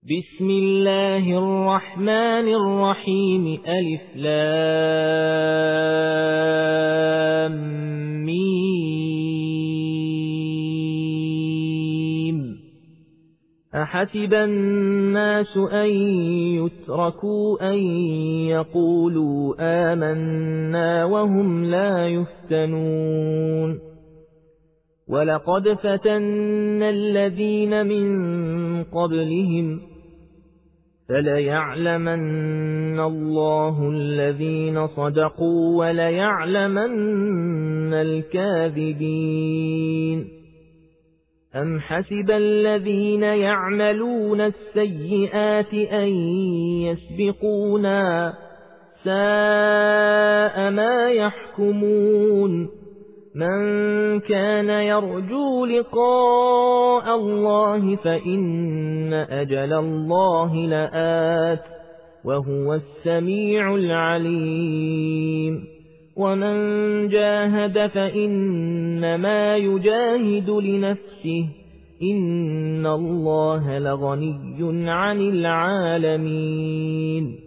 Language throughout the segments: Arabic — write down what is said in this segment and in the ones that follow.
بسم الله الرحمن الرحيم ألف لام ميم أحسب الناس أن يتركوا أن يقولوا آمنا وهم لا يفتنون ولقد فتنا الذين من قبلهم فليعلمن الله الذين صدقوا وليعلمن الكاذبين أم حسب الذين يعملون السيئات أن يسبقونا ساء ما يحكمون من كان يرجو لقاء الله فإن أجل الله لآت وهو السميع العليم ومن جاهد فإنما يجاهد لنفسه إن الله لغني عن العالمين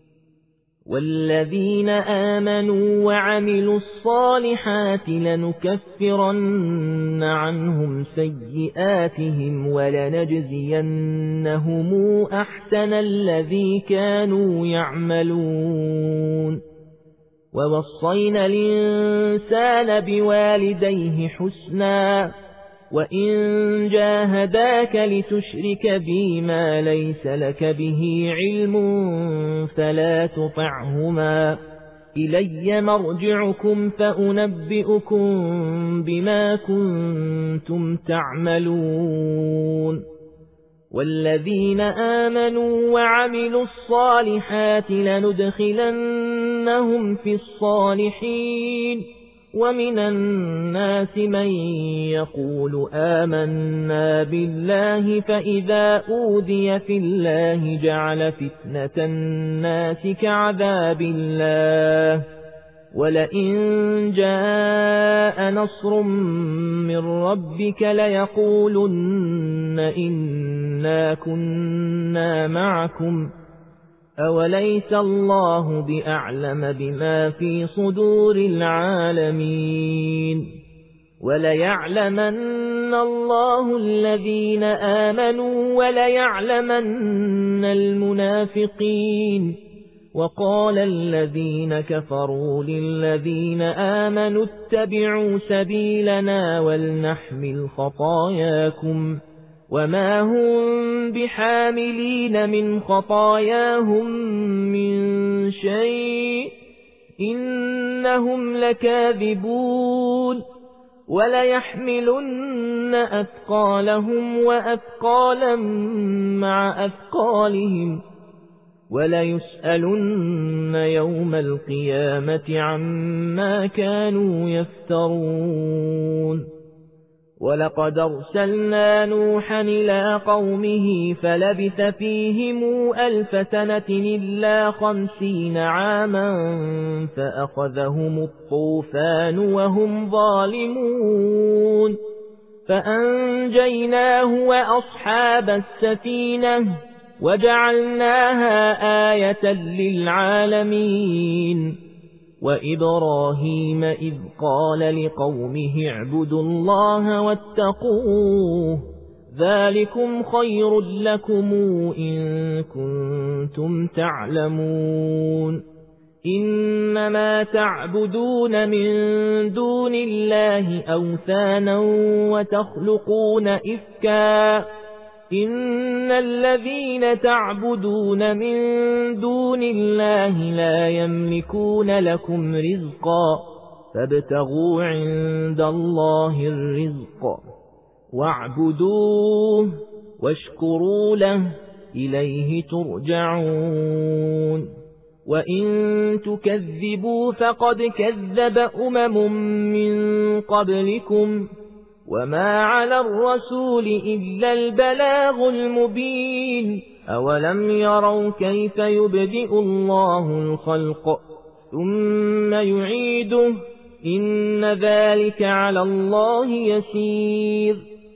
والذين آمنوا وعملوا الصالحات لنكفرن عنهم سيئاتهم ولنجزينهم أحسن الذي كانوا يعملون ووصينا الإنسان بوالديه حسنا وإن جاهداك لتشرك بي ما ليس لك به علم فلا تطعهما إلي مرجعكم فأنبئكم بما كنتم تعملون والذين آمنوا وعملوا الصالحات لندخلنهم في الصالحين ومن الناس من يقول آمنا بالله فإذا أوذي في الله جعل فتنة الناس كعذاب الله ولئن جاء نصر من ربك ليقولن إنا كنا معكم أوليس الله بأعلم بما في صدور العالمين وليعلمن الله الذين آمنوا وليعلمن المنافقين وقال الذين كفروا للذين آمنوا اتبعوا سبيلنا ولنحمل خطاياكم وما هم بحاملين من خطاياهم من شيء إنهم لكاذبون وليحملن أثقالهم وأثقالا مع أثقالهم وليسألن يوم القيامة عما كانوا يفترون ولقد أرسلنا نوحا إلى قومه فلبث فيهم 1000 سنة إلا 50 عاما فأخذهم الطوفان وهم ظالمون فأنجيناه وأصحاب السفينة وجعلناها آية للعالمين وإبراهيم إذ قال لقومه اعبدوا الله واتقوه ذلكم خير لكم إن كنتم تعلمون إنما تعبدون من دون الله أوثانا وتخلقون إفكا إن الذين تعبدون من دون الله لا يملكون لكم رزقا فابتغوا عند الله الرزق واعبدوه واشكروا له إليه ترجعون وإن تكذبوا فقد كذب من قبلكم وما على الرسول إلا البلاغ المبين أولم يروا كيف يبدئ الله الخلق ثم يعيده إن ذلك على الله يسير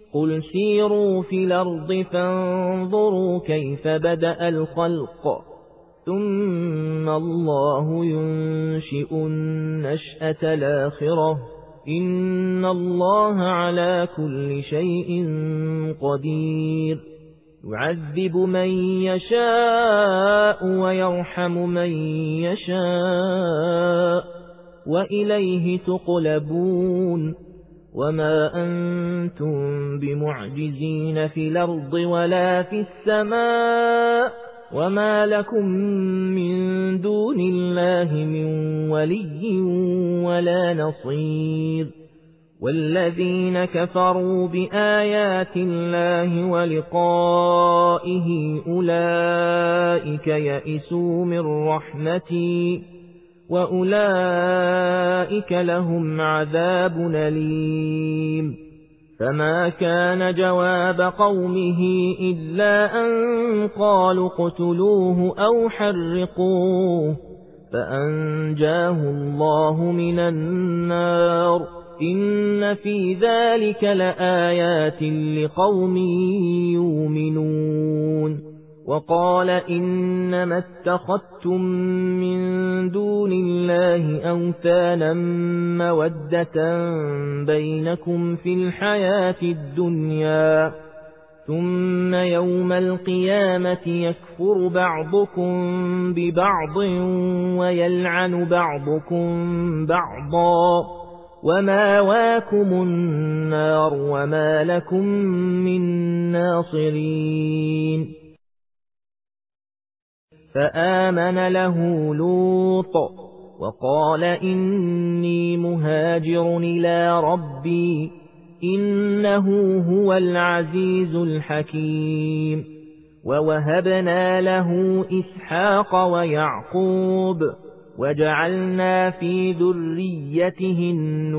قل سيروا في الأرض فانظروا كيف بدأ الخلق ثم الله ينشئ النشأة الآخرة إن الله على كل شيء قدير يعذب من يشاء ويرحم من يشاء وإليه تقلبون وما أنتم بمعجزين في الأرض ولا في السماء وما لكم من دون الله من ولي ولا نصير والذين كفروا بآيات الله ولقائه أولئك يئسوا من رحمتي وأولئك لهم عذاب أليم فما كان جواب قومه إلا أن قالوا اقتلوه أو حرقوه فأنجاه الله من النار إن في ذلك لآيات لقوم يؤمنون وقال إنما اتخذتم من دون الله أوثانا مودة بينكم في الحياة الدنيا ثم يوم القيامة يكفر بعضكم ببعض ويلعن بعضكم بعضا وماواكم النار وما لكم من ناصرين فآمن له لوط وقال إني مهاجر إلى ربي إنه هو العزيز الحكيم ووهبنا له إسحاق ويعقوب وجعلنا في ذريته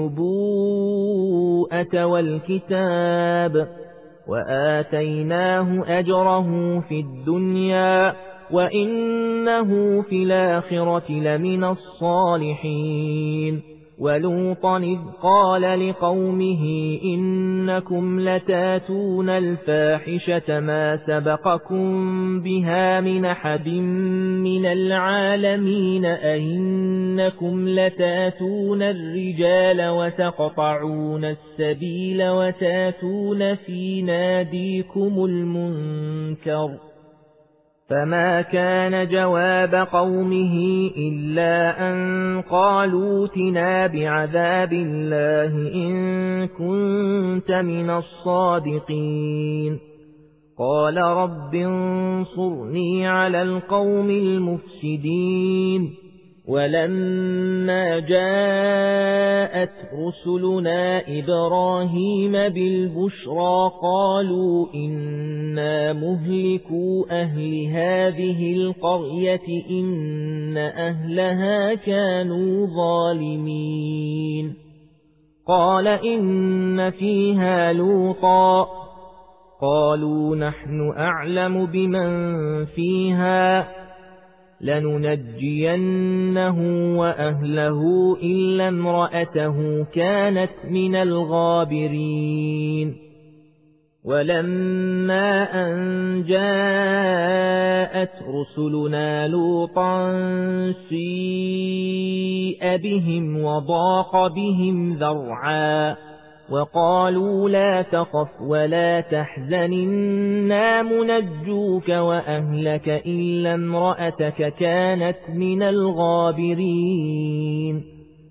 النبوءة والكتاب وآتيناه أجره في الدنيا وإنه في الآخرة لمن الصالحين ولوطا إذ قال لقومه إنكم لتاتون الفاحشة ما سبقكم بها من أحد من العالمين أئنكم لتاتون الرجال وتقطعون السبيل وتاتون في ناديكم المنكر فما كان جواب قومه إلا أن قالوا ائتنا بعذاب الله إن كنت من الصادقين قال رب انصرني على القوم المفسدين ولما جاءت رسلنا إبراهيم بالبشرى قالوا إنا مهلكو أهل هذه القرية إن أهلها كانوا ظالمين قال إن فيها لوطا قالوا نحن أعلم بمن فيها لننجينه وأهله إلا امرأته كانت من الغابرين ولما أن جاءت رسلنا لوطا سيء بهم وضاق بهم ذرعا وقالوا لا تخف ولا تحزن إنا منجوك وأهلك إلا امرأتك كانت من الغابرين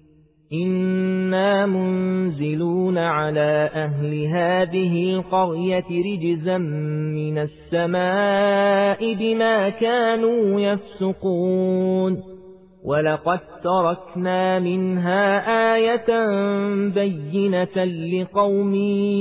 إنا منزلون على أهل هذه القرية رجزا من السماء بما كانوا يفسقون ولقد تركنا منها آية بينة لقوم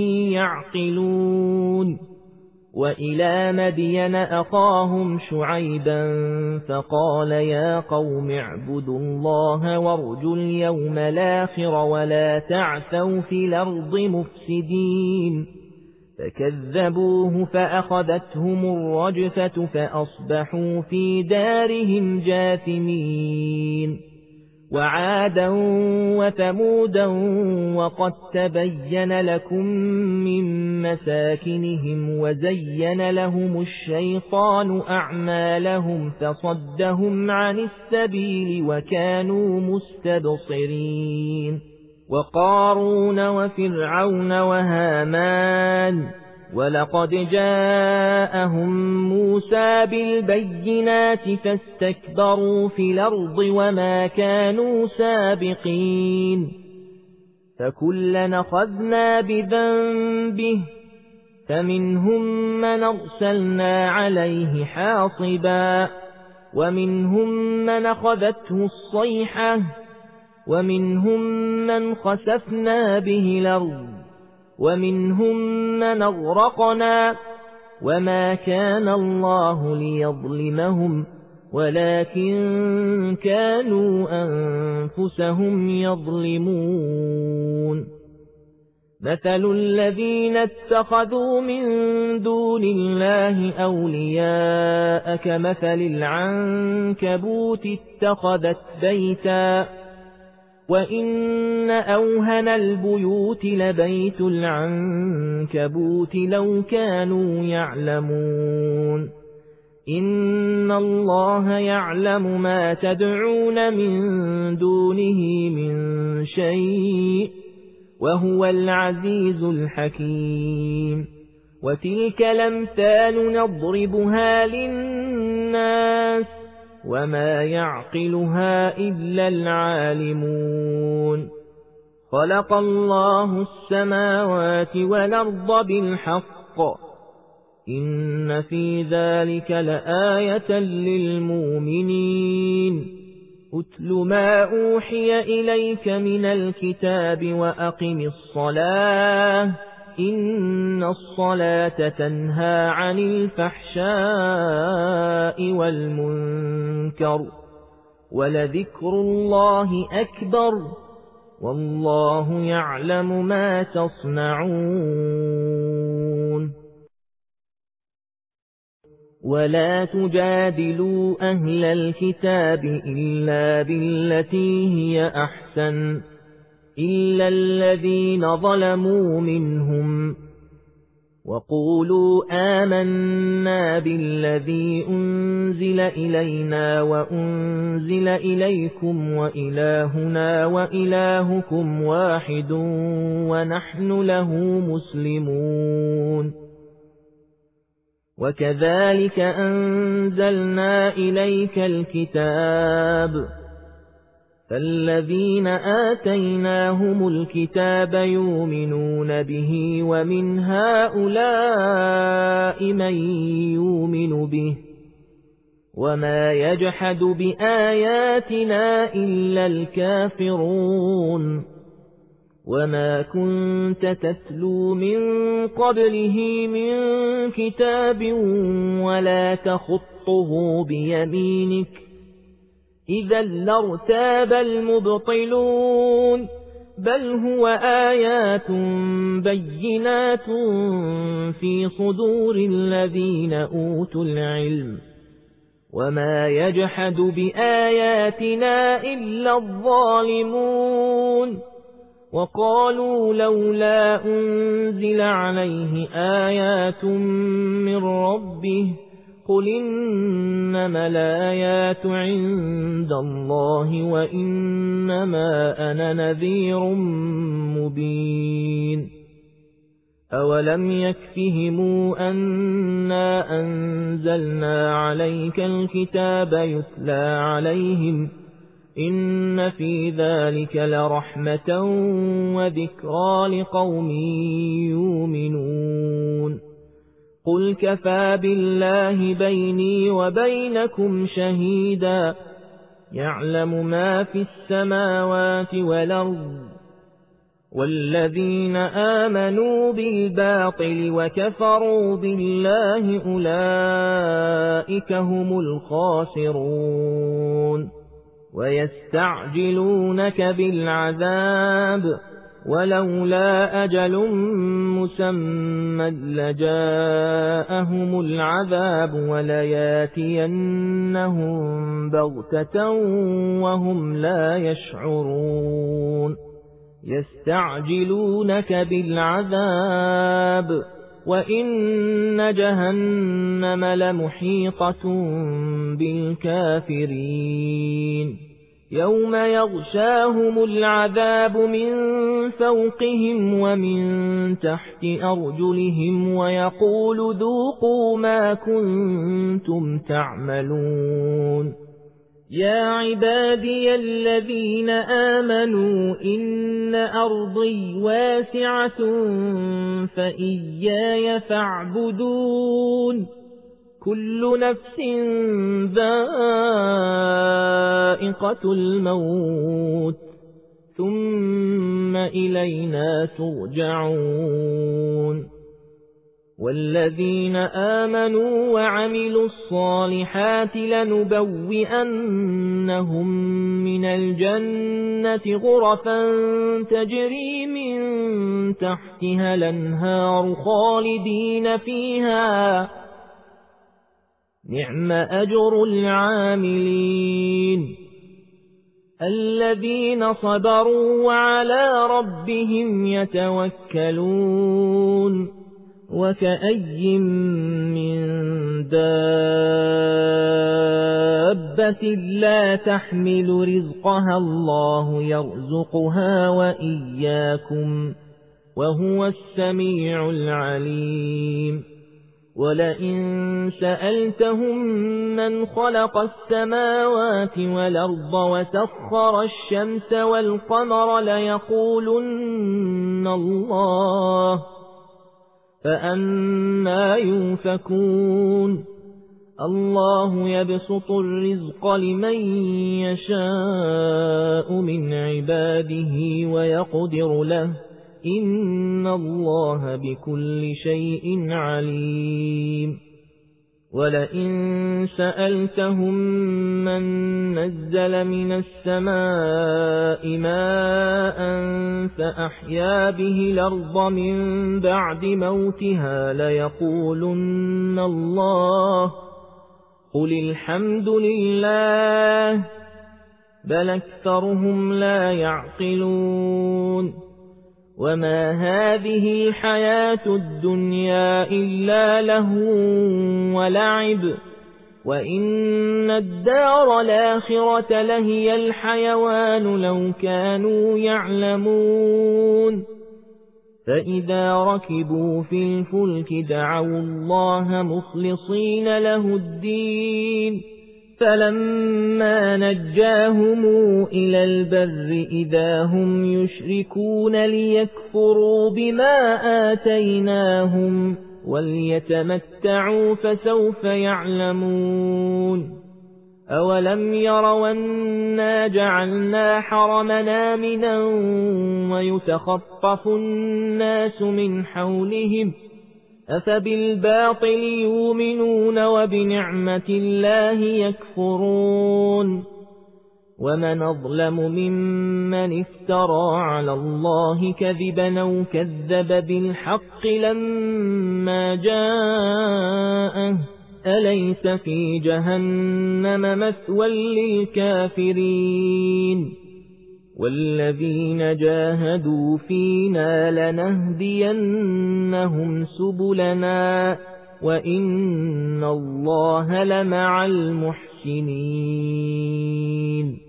يعقلون وإلى مدين أخاهم شعيبا فقال يا قوم اعبدوا الله وارجوا اليوم الآخر ولا تعثوا في الأرض مفسدين فكذبوه فأخذتهم الرجفة فأصبحوا في دارهم جاثمين وعادا وثمودا وقد تبين لكم من مساكنهم وزين لهم الشيطان أعمالهم فصدهم عن السبيل وكانوا مستبصرين وقارون وفرعون وهامان ولقد جاءهم موسى بالبينات فاستكبروا في الأرض وما كانوا سابقين فكلنا أخذنا بذنبه فمنهم من أرسلنا عليه حاصبا ومنهم من أخذته الصيحة ومنهم من خسفنا به الأرض ومنهم من أغرقنا وما كان الله ليظلمهم ولكن كانوا أنفسهم يظلمون مثل الذين اتخذوا من دون الله أولياء كمثل العنكبوت اتخذت بيتا وإن أوهن البيوت لبيت العنكبوت لو كانوا يعلمون إن الله يعلم ما تدعون من دونه من شيء وهو العزيز الحكيم وتلك الأمثال نضربها للناس وما يعقلها إلا العالمون خلق الله السماوات والأرض بالحق إن في ذلك لآية للمؤمنين أتل ما أوحي إليك من الكتاب وأقم الصلاة إن الصلاة تنهى عن الفحشاء والمنكر ولذكر الله أكبر والله يعلم ما تصنعون ولا تجادلوا أهل الكتاب إلا بالتي هي أحسن إلا الذين ظلموا منهم وقولوا آمنا بالذي أنزل إلينا وأنزل إليكم وإلهنا وإلهكم واحد ونحن له مسلمون وكذلك أنزلنا إليك الكتاب فالذين آتيناهم الكتاب يؤمنون به ومن هؤلاء من يؤمن به وما يجحد بآياتنا إلا الكافرون وما كنت تتلو من قبله من كتاب ولا تخطه بيمينك إذا لارتاب المبطلون بل هو آيات بينات في صدور الذين أوتوا العلم وما يجحد بآياتنا إلا الظالمون وقالوا لولا أنزل عليه آيات من ربه قل إنما الآيات عند الله وإنما أنا نذير مبين أولم يكفهم أنا أنزلنا عليك الكتاب يتلى عليهم إن في ذلك لرحمة وذكرى لقوم يؤمنون قل كفى بالله بيني وبينكم شهيدا يعلم ما في السماوات والأرض والذين آمنوا بالباطل وكفروا بالله أولئك هم الخاسرون ويستعجلونك بالعذاب ولولا أجل مسمى لجاءهم العذاب ولياتينهم بغتة وهم لا يشعرون يستعجلونك بالعذاب وإن جهنم لمحيطة بالكافرين يوم يغشاهم العذاب من فوقهم ومن تحت أرجلهم ويقول ذوقوا ما كنتم تعملون يا عبادي الذين آمنوا إن أرضي واسعة فإياي فاعبدون كل نفس ذائقة الموت ثم إلينا ترجعون والذين آمنوا وعملوا الصالحات لنبوئنهم من الجنة غرفا تجري من تحتها الأنهار خالدين فيها نعم أجر العاملين الذين صبروا وعلى ربهم يتوكلون وكأي من دابة لا تحمل رزقها الله يرزقها وإياكم وهو السميع العليم ولئن سألتهم من خلق السماوات والأرض وسخر الشمس والقمر ليقولن الله فأنى يؤفكون الله يبسط الرزق لمن يشاء من عباده ويقدر له إن الله بكل شيء عليم ولئن سألتهم من نزل من السماء ماء فأحيا به الأرض من بعد موتها ليقولن الله قل الحمد لله بل أكثرهم لا يعقلون وما هذه الحياة الدنيا إلا لهو ولعب وإن الدار الآخرة لهي الحيوان لو كانوا يعلمون فإذا ركبوا في الفلك دعوا الله مخلصين له الدين فلما نجاهم إلى البر إذا هم يشركون ليكفروا بما آتيناهم وليتمتعوا فسوف يعلمون أولم يروا أنا جعلنا حرمنا آمنا ويتخطف الناس من حولهم أفبالباطل يؤمنون وبنعمة الله يكفرون ومن أظلم ممن افترى على الله كذبا أو كذب بالحق لما جاءه أليس في جهنم مثوى للكافرين والذين جاهدوا فينا لنهدينهم سبلنا وإن الله لمع المحسنين